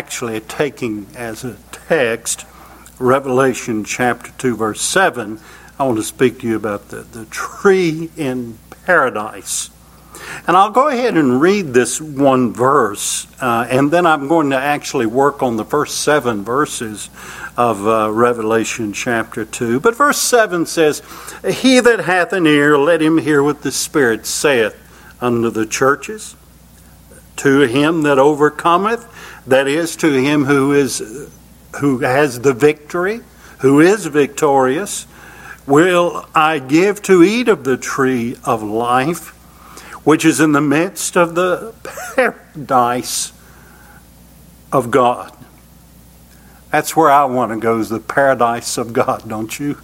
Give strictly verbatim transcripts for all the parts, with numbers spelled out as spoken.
actually taking as a text Revelation chapter two, verse seven, I want to speak to you about the, the tree in paradise. And I'll go ahead and read this one verse, uh, and then I'm going to actually work on the first seven verses of uh, Revelation chapter two. But verse seven says, "He that hath an ear, let him hear what the Spirit saith unto the churches. To him that overcometh, that is, to him who is who has the victory, who is victorious, will I give to eat of the tree of life, which is in the midst of the paradise of God." That's where I want to go, is the paradise of God, don't you?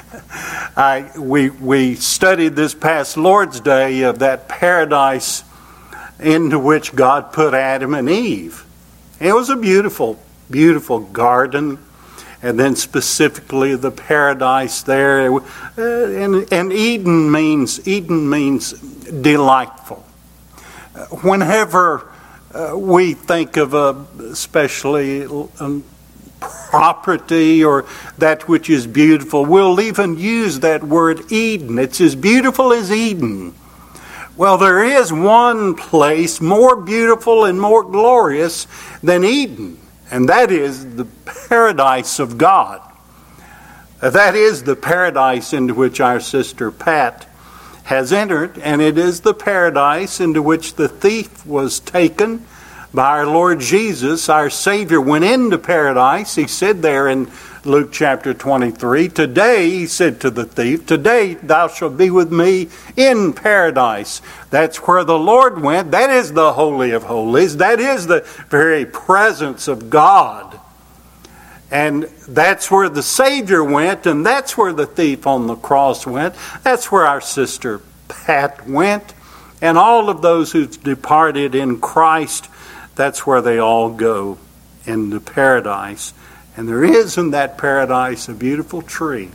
I we we studied this past Lord's Day of that paradise into which God put Adam and Eve. It was a beautiful, beautiful garden. And then specifically the paradise there. Uh, and, and Eden means Eden means delightful. Uh, whenever uh, we think of a especially um, property or that which is beautiful, we'll even use that word Eden. It's as beautiful as Eden. Well, there is one place more beautiful and more glorious than Eden. And that is the paradise of God. That is the paradise into which our sister Pat has entered. And it is the paradise into which the thief was taken by our Lord Jesus. Our Savior went into paradise. He said there in Luke chapter twenty-three, "Today," he said to the thief, "today thou shalt be with me in paradise." That's where the Lord went. That is the Holy of Holies. That is the very presence of God. And that's where the Savior went, and that's where the thief on the cross went. That's where our sister Pat went. And all of those who've departed in Christ, that's where they all go, into paradise. And there is in that paradise a beautiful tree.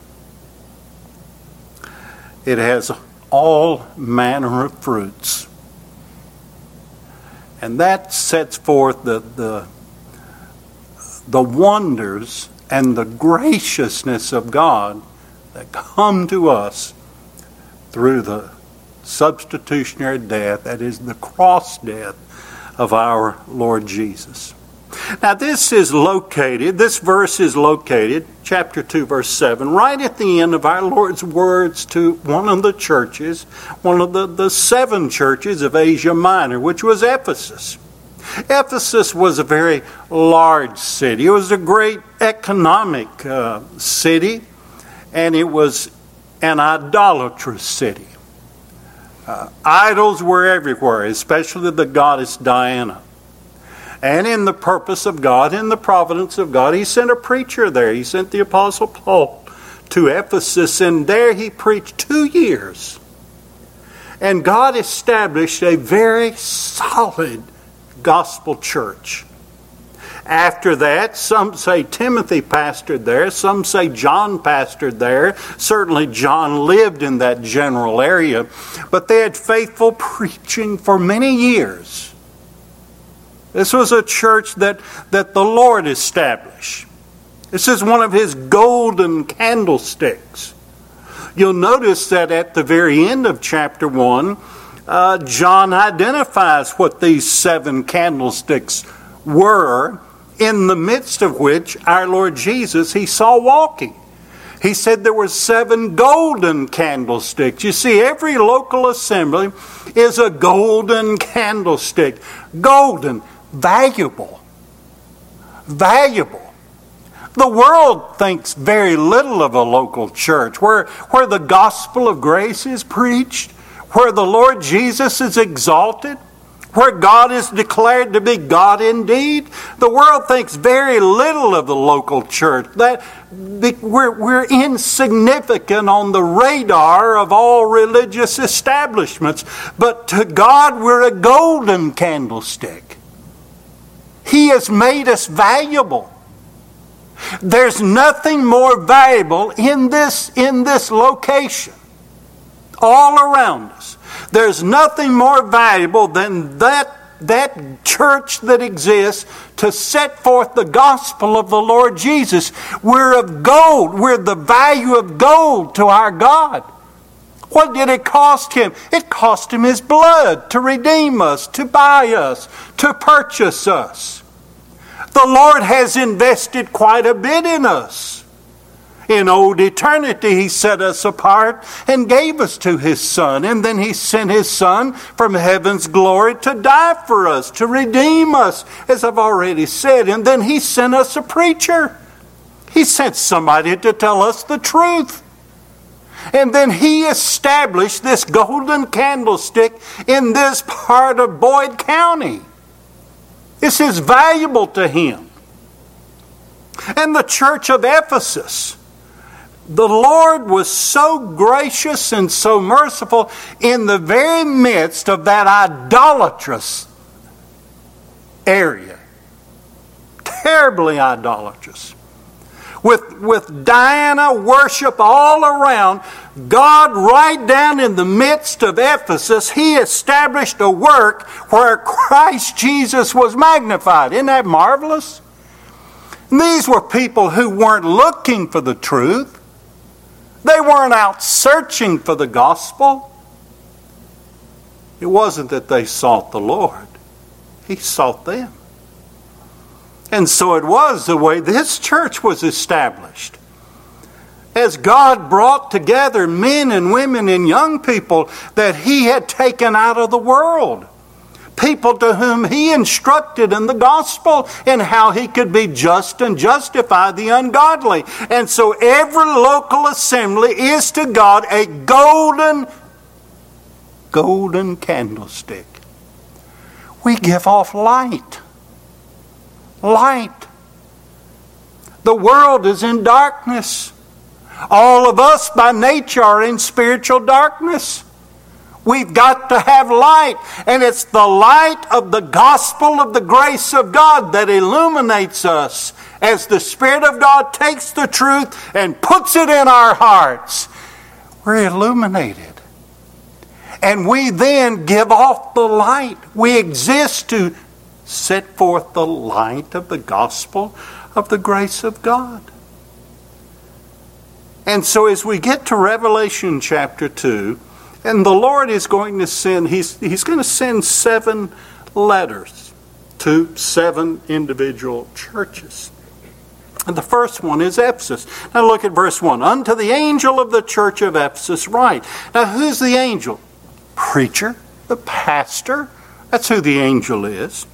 It has all manner of fruits. And that sets forth the, the, the wonders and the graciousness of God that come to us through the substitutionary death, that is the cross death of our Lord Jesus. Now this is located, this verse is located, chapter two, verse seven, right at the end of our Lord's words to one of the churches, one of the, the seven churches of Asia Minor, which was Ephesus. Ephesus was a very large city. It was a great economic uh, city, and it was an idolatrous city. Uh, idols were everywhere, especially the goddess Diana. And in the purpose of God, in the providence of God, he sent a preacher there. He sent the Apostle Paul to Ephesus, and there he preached two years. And God established a very solid gospel church. After that, some say Timothy pastored there, some say John pastored there. Certainly John lived in that general area, but they had faithful preaching for many years. This was a church that, that the Lord established. This is one of his golden candlesticks. You'll notice that at the very end of chapter one, uh, John identifies what these seven candlesticks were, in the midst of which our Lord Jesus he saw walking. He said there were seven golden candlesticks. You see, every local assembly is a golden candlestick. Golden. Valuable. Valuable. The world thinks very little of a local church where, where the gospel of grace is preached, where the Lord Jesus is exalted, where God is declared to be God indeed. The world thinks very little of the local church. That we're, we're insignificant on the radar of all religious establishments. But to God, we're a golden candlestick. He has made us valuable. There's nothing more valuable in this, in this location, all around us. There's nothing more valuable than that that church that exists to set forth the gospel of the Lord Jesus. We're of gold. We're the value of gold to our God. What did it cost him? It cost him his blood to redeem us, to buy us, to purchase us. The Lord has invested quite a bit in us. In old eternity, he set us apart and gave us to his Son. And then he sent his Son from heaven's glory to die for us, to redeem us, as I've already said. And then he sent us a preacher. He sent somebody to tell us the truth. And then he established this golden candlestick in this part of Boyd County. This is valuable to him. And the church of Ephesus, the Lord was so gracious and so merciful in the very midst of that idolatrous area. Terribly idolatrous. With, with Diana worship all around, God right down in the midst of Ephesus, he established a work where Christ Jesus was magnified. Isn't that marvelous? And these were people who weren't looking for the truth. They weren't out searching for the gospel. It wasn't that they sought the Lord. He sought them. And so it was the way this church was established. As God brought together men and women and young people that he had taken out of the world. People to whom he instructed in the gospel and how he could be just and justify the ungodly. And so every local assembly is to God a golden, golden candlestick. We give off light. Light. The world is in darkness. All of us by nature are in spiritual darkness. We've got to have light. And it's the light of the gospel of the grace of God that illuminates us as the Spirit of God takes the truth and puts it in our hearts. We're illuminated. And we then give off the light. We exist to set forth the light of the gospel of the grace of God. And so as we get to Revelation chapter two, and the Lord is going to send, he's, he's going to send seven letters to seven individual churches. And the first one is Ephesus. Now look at verse one. Unto the angel of the church of Ephesus write. Now who's the angel? Preacher, the pastor. That's who the angel is.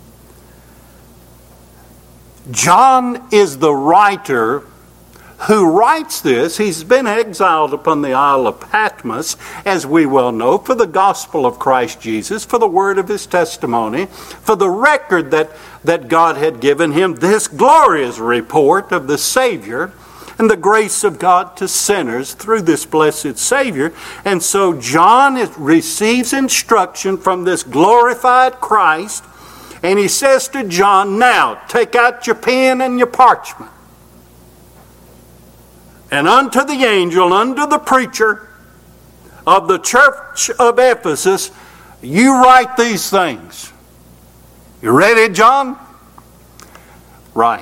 John is the writer who writes this. He's been exiled upon the Isle of Patmos, as we well know, for the gospel of Christ Jesus, for the word of his testimony, for the record that, that God had given him, this glorious report of the Savior and the grace of God to sinners through this blessed Savior. And so John is, receives instruction from this glorified Christ, and he says to John, now take out your pen and your parchment. And unto the angel, unto the preacher of the church of Ephesus, you write these things. You ready, John? Right.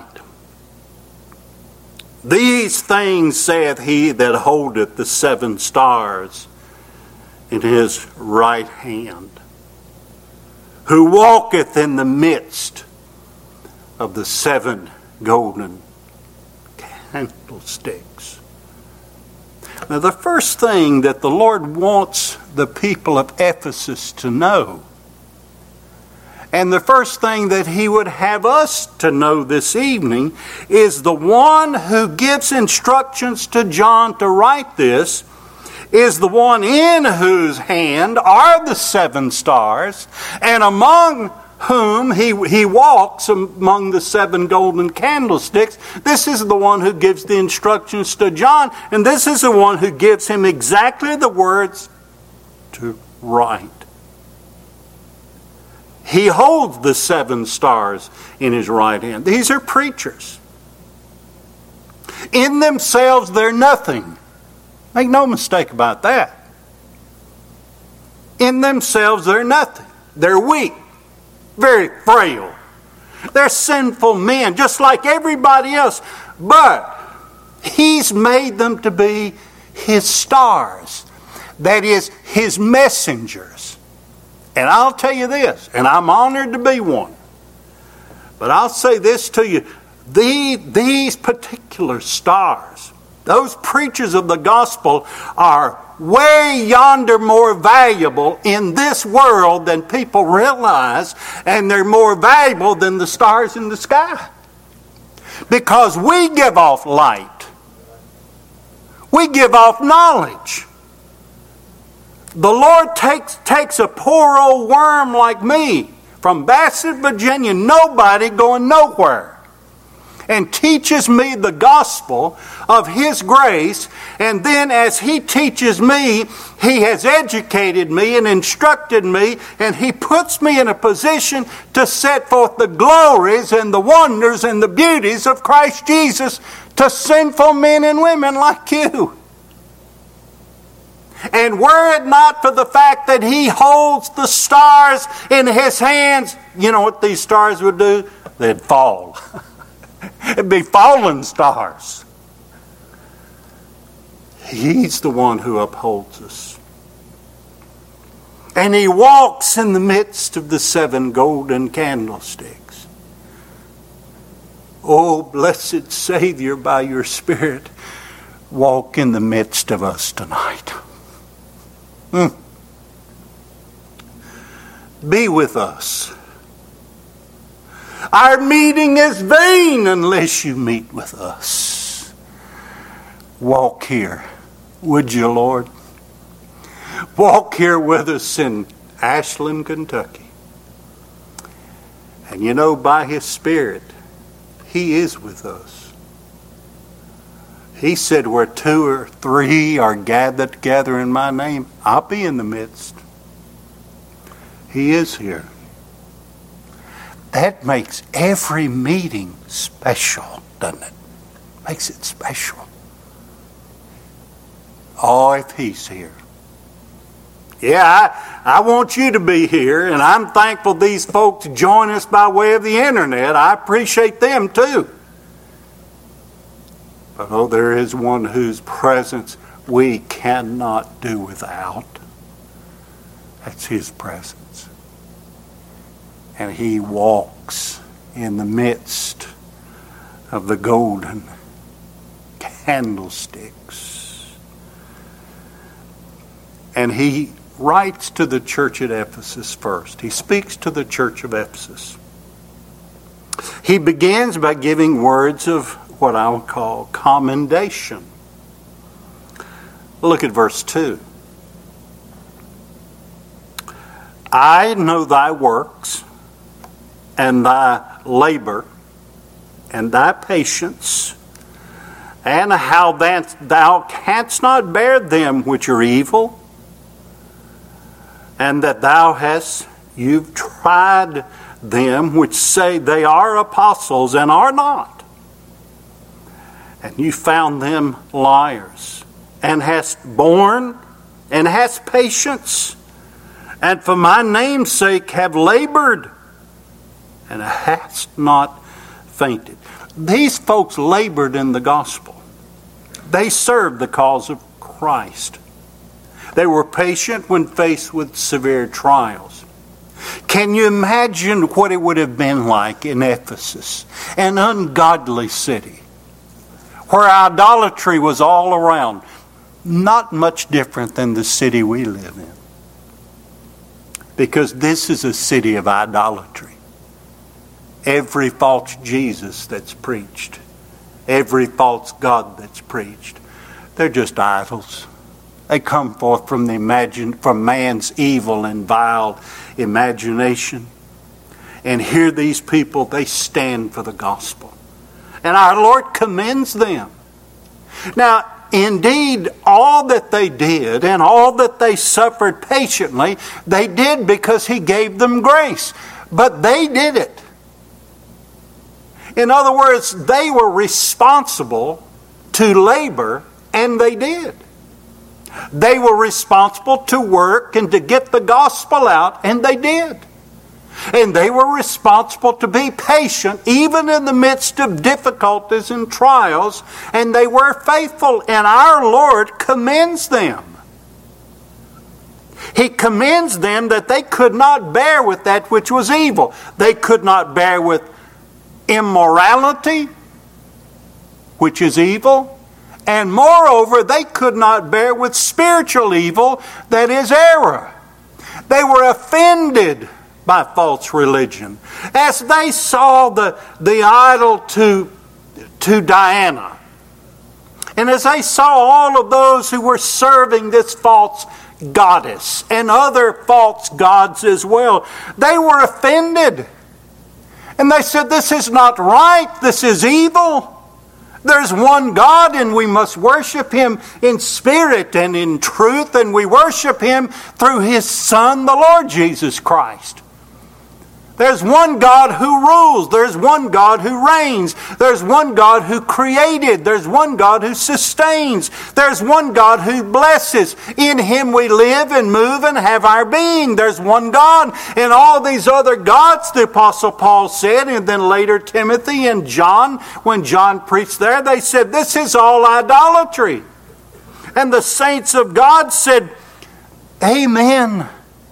These things saith he that holdeth the seven stars in his right hand, who walketh in the midst of the seven golden candlesticks. Now, the first thing that the Lord wants the people of Ephesus to know, and the first thing that he would have us to know this evening, is the one who gives instructions to John to write this is the one in whose hand are the seven stars, and among whom he, he walks among the seven golden candlesticks. This is the one who gives the instructions to John, and this is the one who gives him exactly the words to write. He holds the seven stars in his right hand. These are preachers. In themselves, they're nothing. Make no mistake about that. In themselves, they're nothing. They're weak. very frail. They're sinful men, just like everybody else. But He's made them to be His stars. That is, His messengers. And I'll tell you this, and I'm honored to be one. But I'll say this to you. The, these particular stars, those preachers of the gospel, are way yonder more valuable in this world than people realize, and they're more valuable than the stars in the sky. Because we give off light. We give off knowledge. The Lord takes, takes a poor old worm like me from Bassett, Virginia, nobody going nowhere, and teaches me the gospel of His grace. And then as He teaches me, He has educated me and instructed me, and He puts me in a position to set forth the glories and the wonders and the beauties of Christ Jesus to sinful men and women like you. And were it not for the fact that He holds the stars in His hands, you know what these stars would do? They'd fall. It'd be fallen stars. He's the one who upholds us. And He walks in the midst of the seven golden candlesticks. Oh, blessed Savior, by Your Spirit, walk in the midst of us tonight. Hmm. Be with us. Our meeting is vain unless You meet with us. Walk here, would You, Lord? Walk here with us in Ashland, Kentucky. And you know, by His Spirit, He is with us. He said, where two or three are gathered together in My name, I'll be in the midst. He is here. That makes every meeting special, doesn't it? Makes it special. Oh, if He's here. Yeah, I, I want you to be here, and I'm thankful these folks join us by way of the internet. I appreciate them too. But oh, there is one whose presence we cannot do without. That's His presence. And He walks in the midst of the golden candlesticks. And He writes to the church at Ephesus first. He speaks to the church of Ephesus. He begins by giving words of what I would call commendation. Look at verse two. I know thy works, and thy labor, and thy patience, and how that thou canst not bear them which are evil, and that thou hast, you've tried them which say they are apostles and are not, and you found them liars, and hast borne, and hast patience, and for my name's sake have labored, and hast not fainted. These folks labored in the gospel. They served the cause of Christ. They were patient when faced with severe trials. Can you imagine what it would have been like in Ephesus, an ungodly city, where idolatry was all around? Not much different than the city we live in. Because this is a city of idolatry. Every false Jesus that's preached, every false God that's preached, they're just idols. They come forth from the imagine from man's evil and vile imagination. And here these people, they stand for the gospel. And our Lord commends them. Now, indeed, all that they did and all that they suffered patiently, they did because He gave them grace. But they did it. In other words, they were responsible to labor, and they did. They were responsible to work and to get the gospel out, and they did. And they were responsible to be patient even in the midst of difficulties and trials. And they were faithful, and our Lord commends them. He commends them that they could not bear with that which was evil. They could not bear with immorality, which is evil. And moreover, they could not bear with spiritual evil, that is error. They were offended by false religion. As they saw the, the idol to, to Diana, and as they saw all of those who were serving this false goddess and other false gods as well, they were offended. And they said, this is not right, this is evil. There's one God, and we must worship Him in spirit and in truth, and we worship Him through His Son, the Lord Jesus Christ. There's one God who rules. There's one God who reigns. There's one God who created. There's one God who sustains. There's one God who blesses. In Him we live and move and have our being. There's one God. And all these other gods, the Apostle Paul said, and then later Timothy and John, when John preached there, they said, this is all idolatry. And the saints of God said, amen.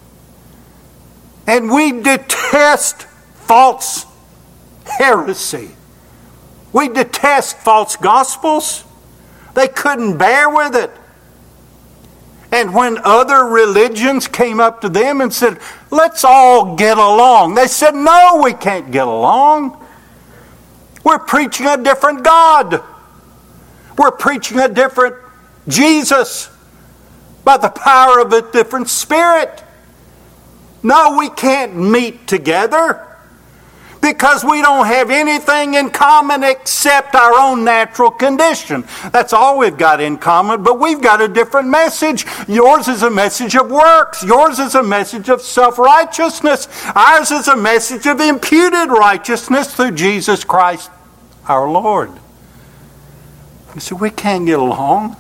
And we detest false heresy. We detest false gospels. They couldn't bear with it. And when other religions came up to them and said, let's all get along, they said, no, we can't get along. We're preaching a different God. We're preaching a different Jesus by the power of a different Spirit. No, we can't meet together because we don't have anything in common except our own natural condition. That's all we've got in common, but we've got a different message. Yours is a message of works. Yours is a message of self-righteousness. Ours is a message of imputed righteousness through Jesus Christ our Lord. So we can't get along.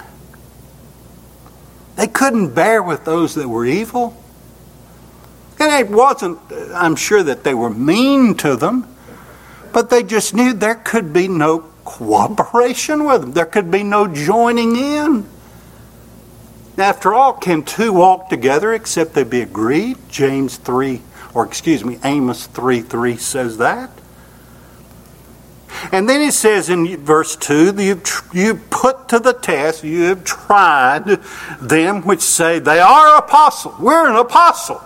They couldn't bear with those that were evil. And it wasn't, I'm sure that they were mean to them, but they just knew there could be no cooperation with them. There could be no joining in. After all, can two walk together except they be agreed? James three, or excuse me, Amos three three says that. And then he says in verse two, you you put to the test, you have tried them which say they are apostles. We're an apostle.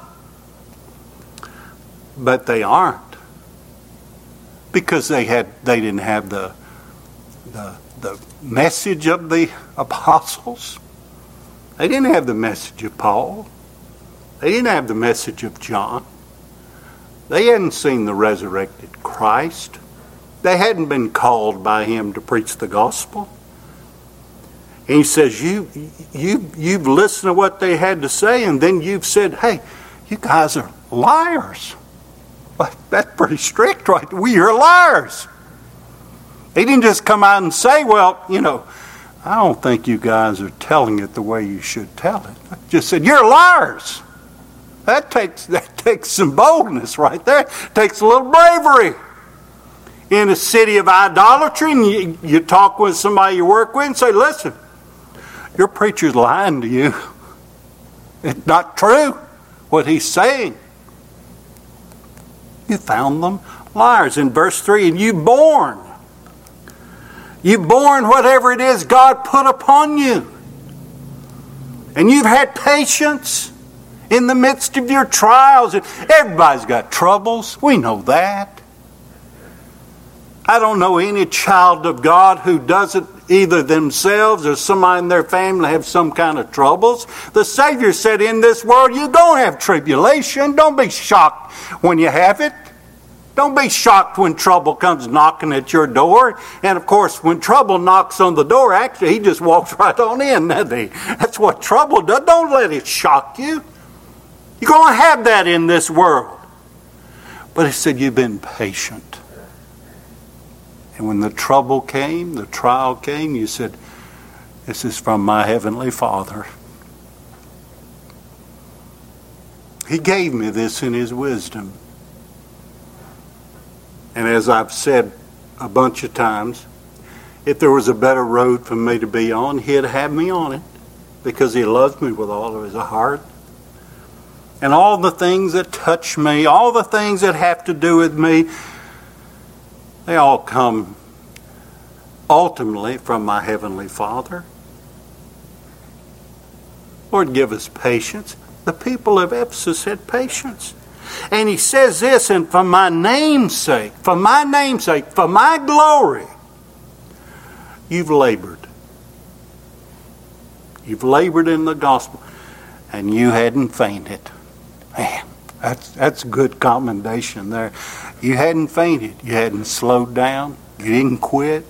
But they aren't, because they had they didn't have the, the the message of the apostles. They didn't have the message of Paul. They didn't have the message of John. They hadn't seen the resurrected Christ. They hadn't been called by Him to preach the gospel. And he says, you you you've listened to what they had to say, and then you've said, hey, you guys are liars. That's pretty strict, right? We are liars. He didn't just come out and say, well, you know, I don't think you guys are telling it the way you should tell it. He just said, you're liars. That takes that takes some boldness right there. It takes a little bravery. In a city of idolatry, and you, you talk with somebody you work with and say, listen, your preacher's lying to you. It's not true what he's saying. You found them liars. In verse three, and you borne. You borne whatever it is God put upon you. And you've had patience in the midst of your trials. Everybody's got troubles. We know that. I don't know any child of God who doesn't either themselves or somebody in their family have some kind of troubles. The Savior said, in this world you're going to have tribulation. Don't be shocked when you have it. Don't be shocked when trouble comes knocking at your door. And of course, when trouble knocks on the door, actually he just walks right on in, doesn't he? That's what trouble does. Don't let it shock you. You're going to have that in this world. But he said, you've been patient. And when the trouble came, the trial came, you said, this is from my heavenly Father. He gave me this in His wisdom. And as I've said a bunch of times, if there was a better road for me to be on, he'd have me on it, because he loves me with all of his heart. And all the things that touch me, all the things that have to do with me, they all come ultimately from my Heavenly Father. Lord, give us patience. The people of Ephesus had patience. And he says this, and for my name's sake, for my name's sake, for my glory, you've labored. You've labored in the gospel, and you hadn't fainted. Man, that's, that's good commendation there. You hadn't fainted. You hadn't slowed down. You didn't quit.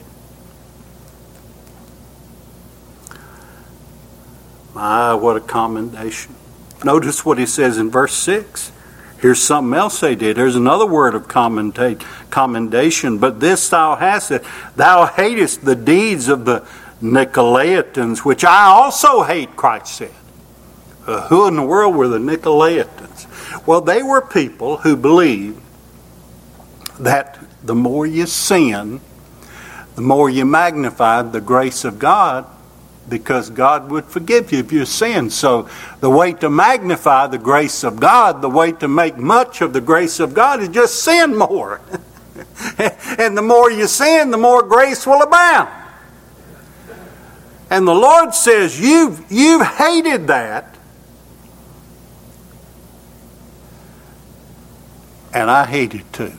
My, what a commendation. Notice what he says in verse six. Here's something else they did. There's another word of commendation. But this thou hast it. Thou hatest the deeds of the Nicolaitans, which I also hate, Christ said. Uh, who in the world were the Nicolaitans? Well, they were people who believed that the more you sin, the more you magnify the grace of God, because God would forgive you if you sin. So the way to magnify the grace of God, the way to make much of the grace of God, is just sin more. And the more you sin, the more grace will abound. And the Lord says, you've, you've hated that. And I hate it too.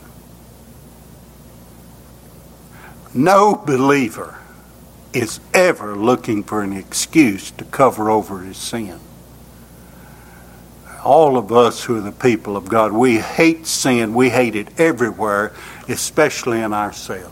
No believer is ever looking for an excuse to cover over his sin. All of us who are the people of God, we hate sin. We hate it everywhere, especially in ourselves.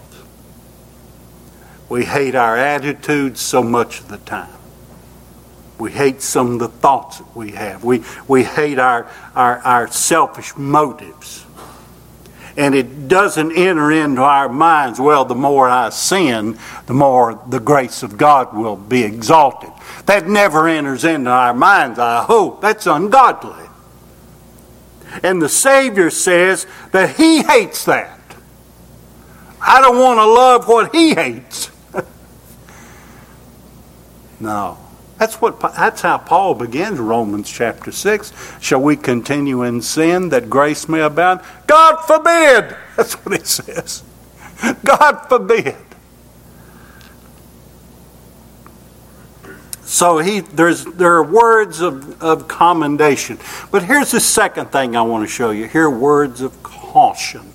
We hate our attitudes so much of the time. We hate some of the thoughts that we have. We, we hate our, our, our selfish motives. And it doesn't enter into our minds, well, the more I sin, the more the grace of God will be exalted. That never enters into our minds, I hope. That's ungodly. And the Savior says that He hates that. I don't want to love what He hates. No. That's what. That's how Paul begins Romans chapter six. Shall we continue in sin that grace may abound? God forbid! That's what it says. God forbid. So he there's there are words of, of commendation. But here's the second thing I want to show you. Here are words of caution.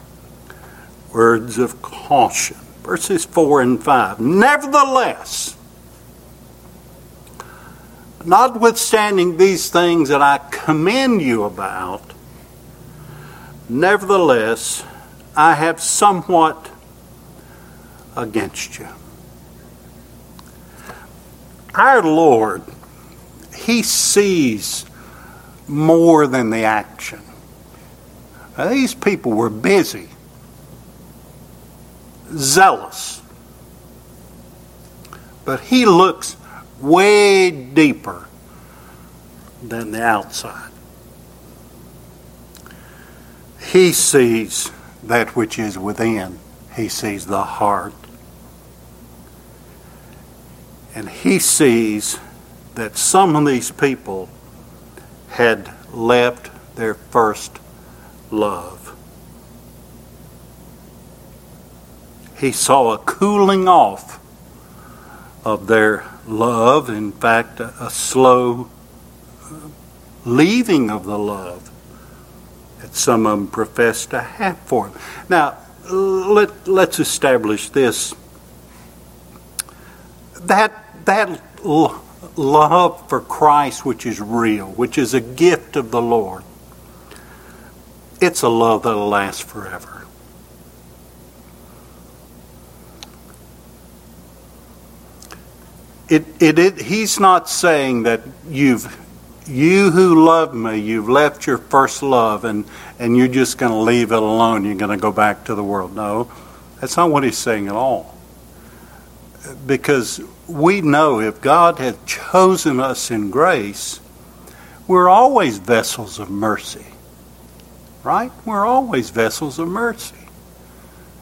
Words of caution. Verses four and five. Nevertheless, notwithstanding these things that I commend you about, nevertheless, I have somewhat against you. Our Lord, He sees more than the action. Now, these people were busy, zealous, but He looks way deeper than the outside. He sees that which is within. He sees the heart. And He sees that some of these people had left their first love. He saw a cooling off of their love, in fact, a, a slow leaving of the love that some of them profess to have for Him. Now, let, let's establish this. That, that l- love for Christ, which is real, which is a gift of the Lord, it's a love that'll last forever. It, it, it, he's not saying that you've, you who love me, you've left your first love and, and you're just going to leave it alone. You're going to go back to the world. No, that's not what he's saying at all. Because we know if God had chosen us in grace, we're always vessels of mercy. Right? We're always vessels of mercy.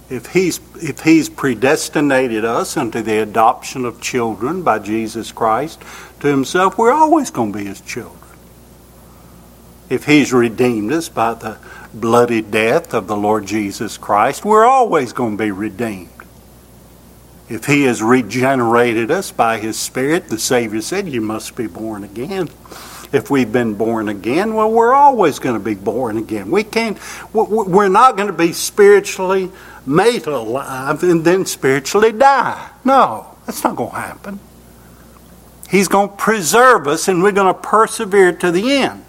If he's, if he's predestinated us unto the adoption of children by Jesus Christ to himself, we're always going to be his children. If he's redeemed us by the bloody death of the Lord Jesus Christ, we're always going to be redeemed. If he has regenerated us by his Spirit, the Savior said, you must be born again. If we've been born again, well, we're always going to be born again. We can't, we're not going to be spiritually made alive and then spiritually die. No, that's not going to happen. He's going to preserve us and we're going to persevere to the end.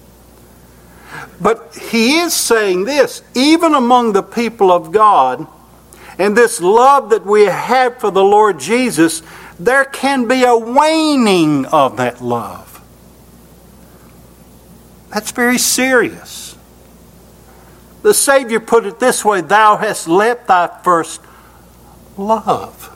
But he is saying this, even among the people of God, and this love that we have for the Lord Jesus, there can be a waning of that love. That's very serious. The Savior put it this way, thou hast left thy first love.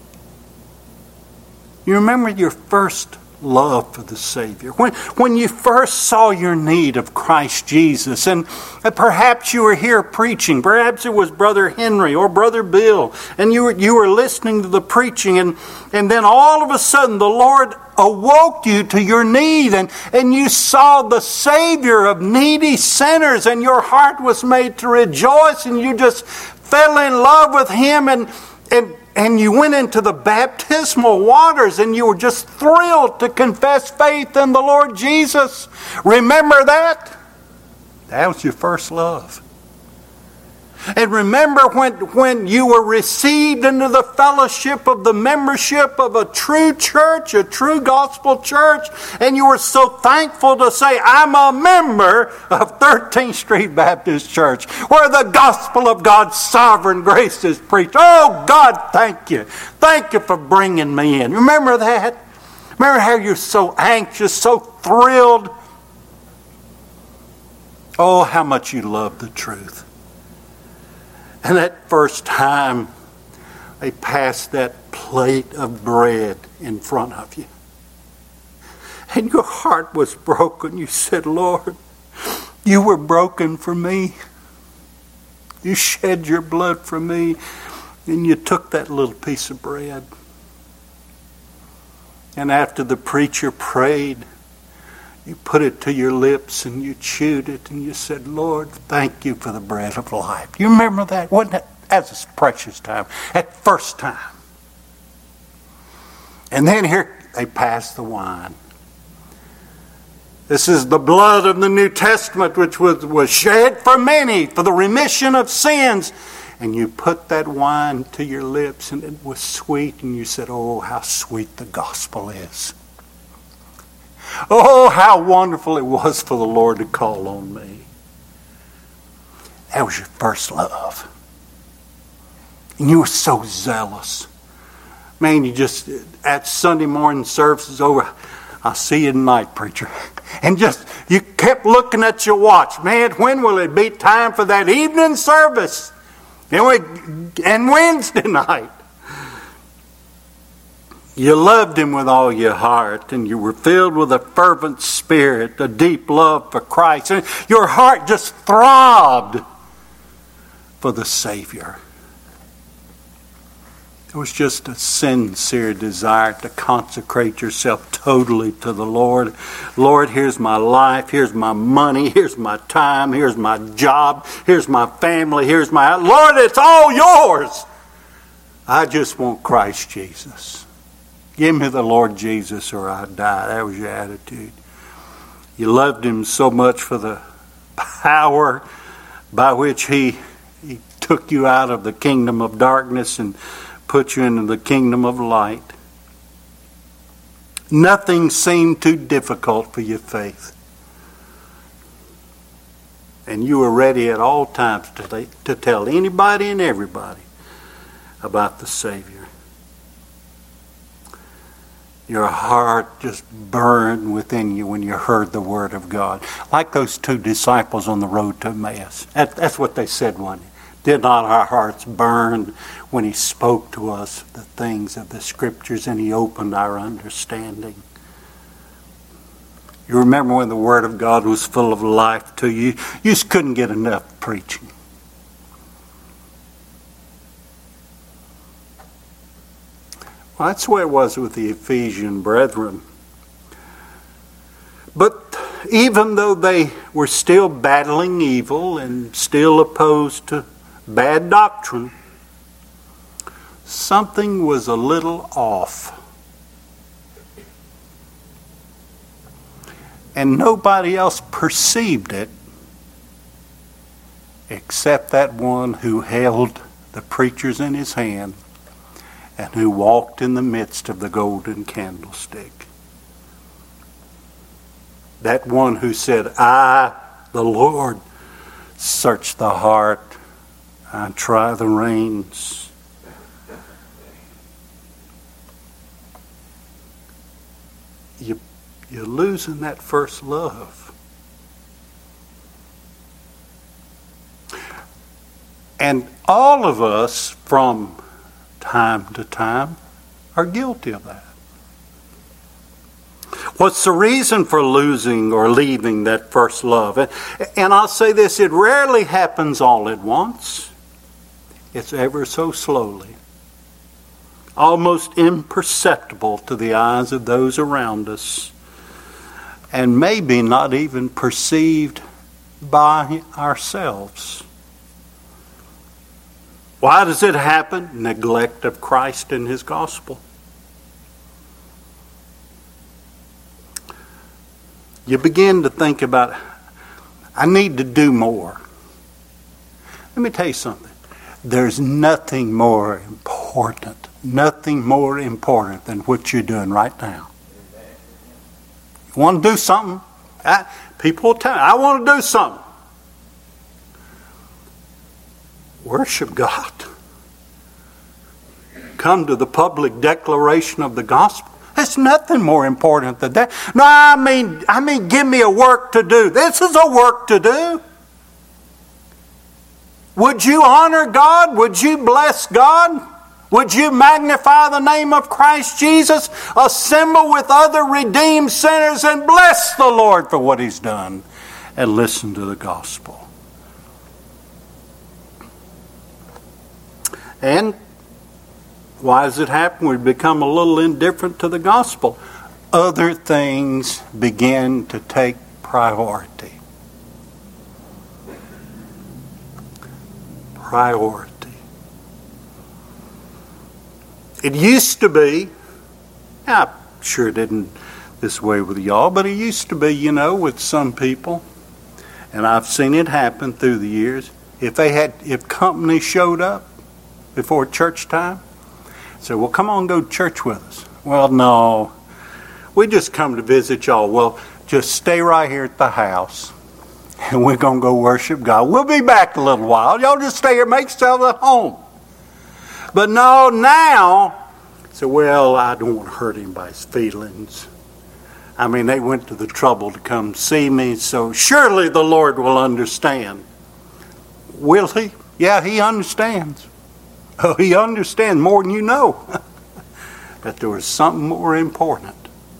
You remember your first love for the Savior. When, when you first saw your need of Christ Jesus, and perhaps you were here preaching, perhaps it was Brother Henry or Brother Bill, and you were, you were listening to the preaching, and, and then all of a sudden the Lord awoke you to your need, and, and you saw the Savior of needy sinners, and your heart was made to rejoice, and you just fell in love with Him, and, and And you went into the baptismal waters and you were just thrilled to confess faith in the Lord Jesus. Remember that? That was your first love. And remember when, when you were received into the fellowship of the membership of a true church, a true gospel church, and you were so thankful to say, I'm a member of thirteenth Street Baptist Church, where the gospel of God's sovereign grace is preached. Oh, God, thank you. Thank you for bringing me in. Remember that? Remember how you're so anxious, so thrilled? Oh, how much you love the truth. And that first time they passed that plate of bread in front of you, and your heart was broken, you said, Lord, you were broken for me. You shed your blood for me, and you took that little piece of bread. And after the preacher prayed, you put it to your lips and you chewed it and you said, Lord, thank you for the bread of life. You remember that? Wasn't that that's a precious time? That first time. And then here they passed the wine. This is the blood of the New Testament, which was, was shed for many for the remission of sins. And you put that wine to your lips and it was sweet. And you said, oh, how sweet the gospel is. Oh, how wonderful it was for the Lord to call on me. That was your first love. And you were so zealous. Man, you just, at Sunday morning service is over, I'll see you tonight, preacher. And just, you kept looking at your watch. Man, when will it be time for that evening service? And, we, and Wednesday night. You loved Him with all your heart, and you were filled with a fervent spirit, a deep love for Christ. And your heart just throbbed for the Savior. It was just a sincere desire to consecrate yourself totally to the Lord. Lord, here's my life, here's my money, here's my time, here's my job, here's my family, here's my... Lord, it's all yours. I just want Christ Jesus. Give me the Lord Jesus or I die. That was your attitude. You loved Him so much for the power by which He, he took you out of the kingdom of darkness and put you into the kingdom of light. Nothing seemed too difficult for your faith. And you were ready at all times to, to tell anybody and everybody about the Savior. Your heart just burned within you when you heard the Word of God. Like those two disciples on the road to Emmaus. That, that's what they said one day. Did not our hearts burn when He spoke to us the things of the Scriptures and He opened our understanding? You remember when the Word of God was full of life to you? You just couldn't get enough preaching. Well, that's the way it was with the Ephesian brethren. But even though they were still battling evil and still opposed to bad doctrine, something was a little off. And nobody else perceived it except that one who held the preachers in his hand and who walked in the midst of the golden candlestick. That one who said, I, the Lord, search the heart, I try the reins. You, you're losing that first love. And all of us, from time to time, are guilty of that. What's the reason for losing or leaving that first love? And I'll say this, it rarely happens all at once. It's ever so slowly. Almost imperceptible to the eyes of those around us. And maybe not even perceived by ourselves. Why does it happen? Neglect of Christ and His gospel. You begin to think about, I need to do more. Let me tell you something. There's nothing more important, nothing more important than what you're doing right now. You want to do something? I, people will tell me, I want to do something. Worship God. Come to the public declaration of the gospel. There's nothing more important than that. No, I mean, I mean, give me a work to do. This is a work to do. Would you honor God? Would you bless God? Would you magnify the name of Christ Jesus? Assemble with other redeemed sinners and bless the Lord for what He's done. And listen to the gospel. And why does it happen? We become a little indifferent to the gospel. Other things begin to take priority. Priority. It used to be, I'm sure it didn't this way with y'all, but it used to be, you know, with some people, and I've seen it happen through the years, if they had, if company showed up before church time, say, well, come on, go to church with us. Well, no, we just come to visit y'all. Well, just stay right here at the house, and we're going to go worship God. We'll be back a little while. Y'all just stay here, make yourselves at home. But no, now, so, well, I don't want to hurt anybody's feelings. I mean, they went to the trouble to come see me, so surely the Lord will understand. Will He? Yeah, He understands. Oh, He understands more than you know. But there was something more important.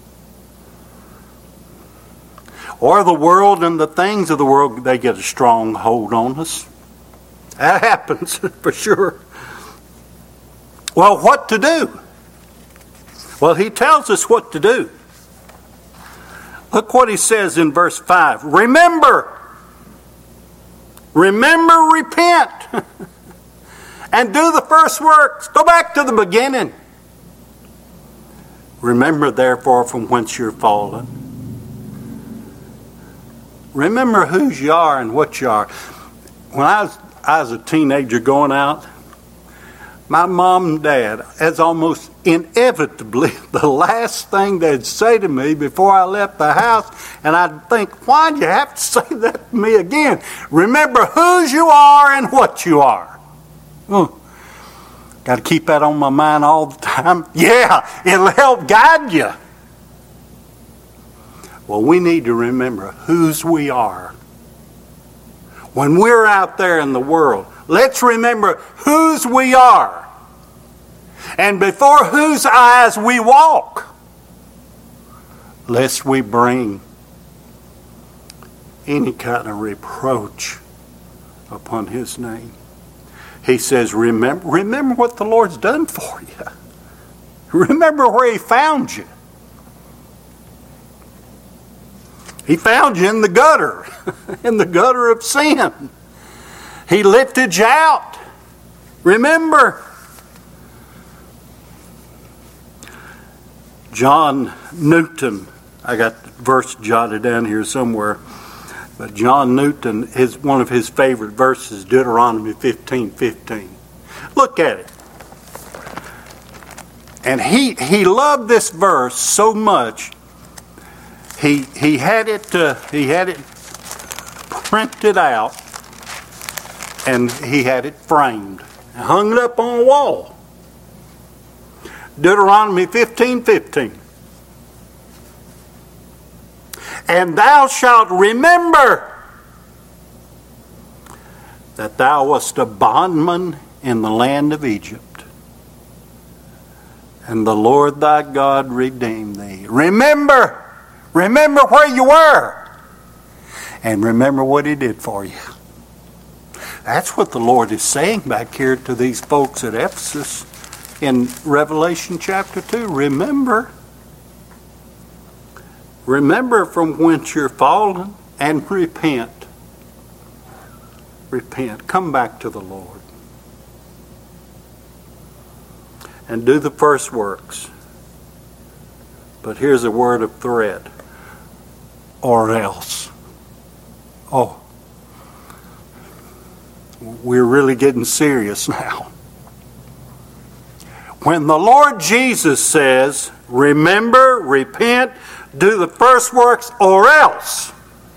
Or the world and the things of the world, they get a strong hold on us. That happens for sure. Well, what to do? Well, He tells us what to do. Look what He says in verse five. Remember. Remember, repent. And do the first works. Go back to the beginning. Remember, therefore, from whence you're fallen. Remember whose you are and what you are. When I was, I was a teenager going out, my mom and dad, as almost inevitably the last thing they'd say to me before I left the house, and I'd think, why'd you have to say that to me again? Remember whose you are and what you are. Oh, got to keep that on my mind all the time. Yeah, it'll help guide you. Well, we need to remember whose we are. When we're out there in the world, let's remember whose we are. And before whose eyes we walk. Lest we bring any kind of reproach upon His name. He says, remember, remember what the Lord's done for you. Remember where he found you. He found you in the gutter, in the gutter of sin. He lifted you out. Remember. John Newton, I got the verse jotted down here somewhere, but John Newton, his, one of his favorite verses, Deuteronomy fifteen fifteen. Look at it. And he, he loved this verse so much, he, he, had it, uh, he had it printed out, and he had it framed and hung it up on a wall. Deuteronomy fifteen fifteen. And thou shalt remember that thou wast a bondman in the land of Egypt, and the Lord thy God redeemed thee. Remember, remember where you were, and remember what he did for you. That's what the Lord is saying back here to these folks at Ephesus in Revelation chapter two. Remember. Remember from whence you're fallen, and repent. Repent. Come back to the Lord. And do the first works. But here's a word of threat. Or else. Oh. We're really getting serious now. When the Lord Jesus says, remember, repent, do the first works, or else,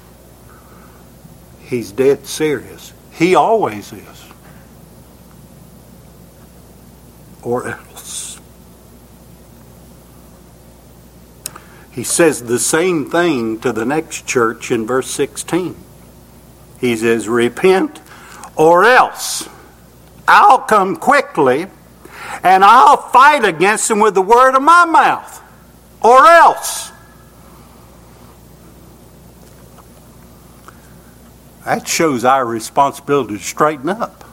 he's dead serious. He always is. Or else. He says the same thing to the next church in verse sixteen. He says, repent, or else I'll come quickly and I'll fight against them with the word of my mouth. Or else. That shows our responsibility to straighten up.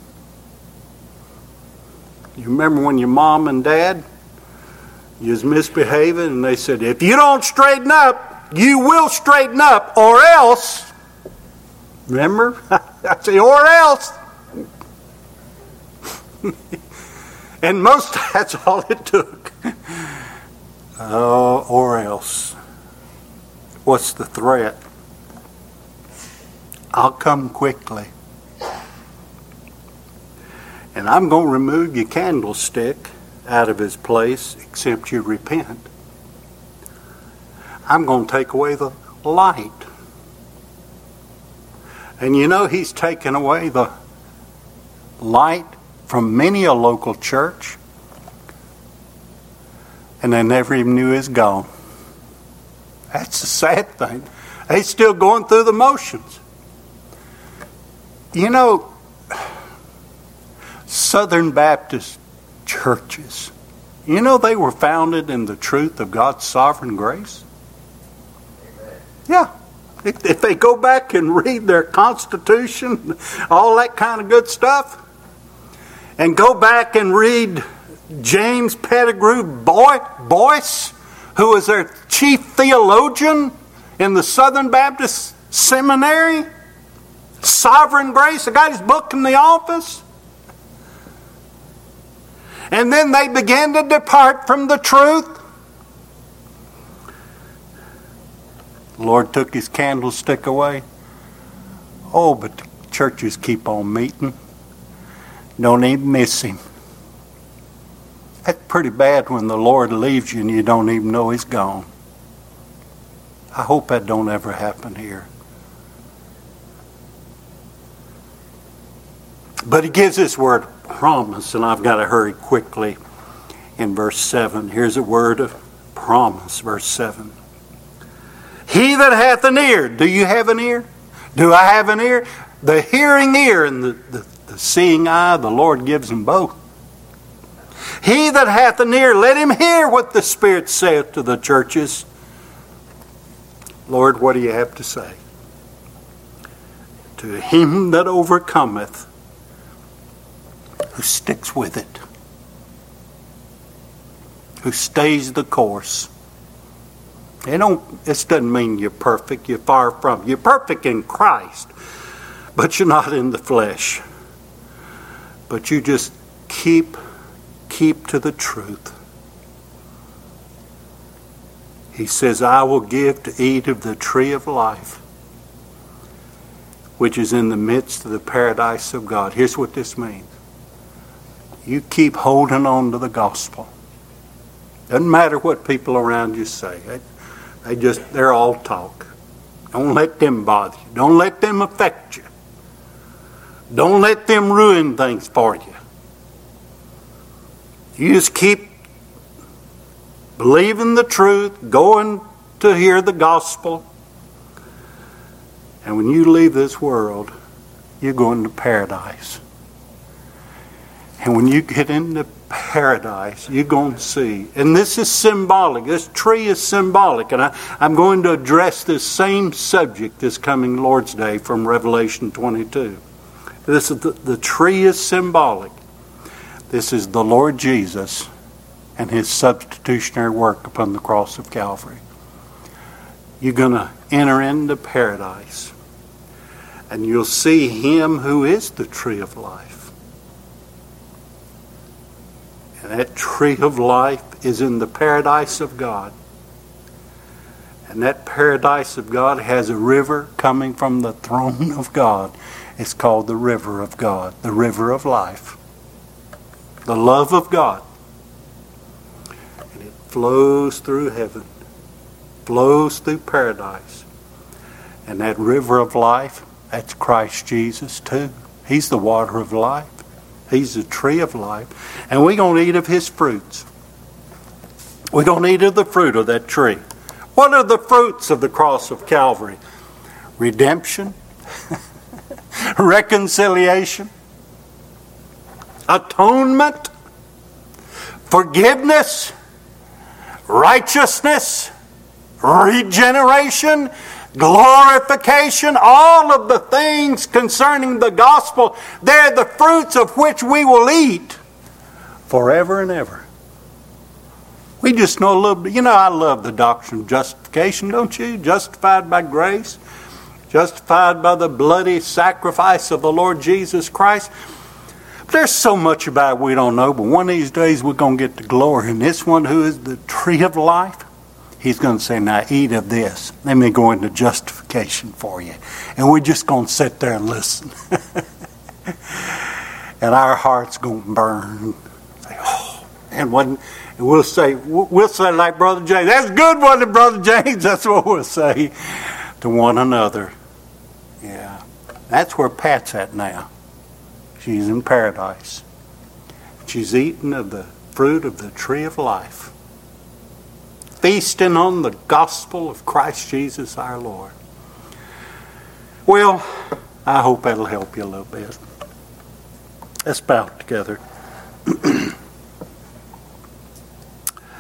You remember when your mom and dad, you was misbehaving, and they said, if you don't straighten up, you will straighten up, or else. Remember? I say, or else. And most, that's all it took. Oh, or else. What's the threat? I'll come quickly. And I'm going to remove your candlestick out of his place, except you repent. I'm going to take away the light. And you know, he's taken away the light from many a local church, and they never even knew he was gone. That's the sad thing. They're still going through the motions. You know, Southern Baptist churches, you know they were founded in the truth of God's sovereign grace? Yeah. If, if they go back and read their Constitution, all that kind of good stuff, and go back and read James Pettigrew Boyce, who was their chief theologian in the Southern Baptist Seminary, Sovereign Grace, I got his book in the office. And then they began to depart from the truth. The Lord took his candlestick away. Oh, but the churches keep on meeting. Don't even miss him. That's pretty bad when the Lord leaves you and you don't even know he's gone. I hope that don't ever happen here. But he gives this word of promise, and I've got to hurry quickly in verse seven. Here's a word of promise, verse seven. He that hath an ear, do you have an ear? Do I have an ear? The hearing ear and the, the, the seeing eye, the Lord gives them both. He that hath an ear, let him hear what the Spirit saith to the churches. Lord, what do you have to say? To him that overcometh, who sticks with it. who stays the course. It don't, this doesn't mean you're perfect. You're far from. You're perfect in Christ, but you're not in the flesh. But you just keep, keep to the truth. He says, I will give to eat of the tree of life, which is in the midst of the paradise of God. Here's what this means. You keep holding on to the gospel. Doesn't matter what people around you say. They, they just, they're all talk. Don't let them bother you. Don't let them affect you. Don't let them ruin things for you. You just keep believing the truth, going to hear the gospel. And when you leave this world, you're going to paradise. And when you get into paradise, you're going to see. And this is symbolic. This tree is symbolic. And I, I'm going to address this same subject this coming Lord's Day from Revelation twenty-two. This is the, the tree is symbolic. This is the Lord Jesus and his substitutionary work upon the cross of Calvary. You're going to enter into paradise. And you'll see him who is the tree of life. And that tree of life is in the paradise of God. And that paradise of God has a river coming from the throne of God. It's called the river of God, the river of life. The love of God. And it flows through heaven, flows through paradise. And that river of life, that's Christ Jesus too. He's the water of life. He's the tree of life. And we're going to eat of his fruits. We're going to eat of the fruit of that tree. What are the fruits of the cross of Calvary? Redemption. Reconciliation. Atonement. Forgiveness. Righteousness. Regeneration. Glorification, all of the things concerning the gospel, they're the fruits of which we will eat forever and ever. We just know a little bit. You know, I love the doctrine of justification, don't you? Justified by grace, justified by the bloody sacrifice of the Lord Jesus Christ. But there's so much about it we don't know, but one of these days we're going to get to glory. And this one who is the tree of life, he's going to say, now eat of this. Let me go into justification for you. And we're just going to sit there and listen. And our heart's going to burn. Say, oh. And when, and we'll say, we'll say like Brother James, that's good, wasn't it, Brother James? That's what we'll say to one another. Yeah. That's where Pat's at now. She's in paradise. She's eating of the fruit of the tree of life. Feasting on the gospel of Christ Jesus our Lord. Well, I hope that'll help you a little bit. Let's bow together.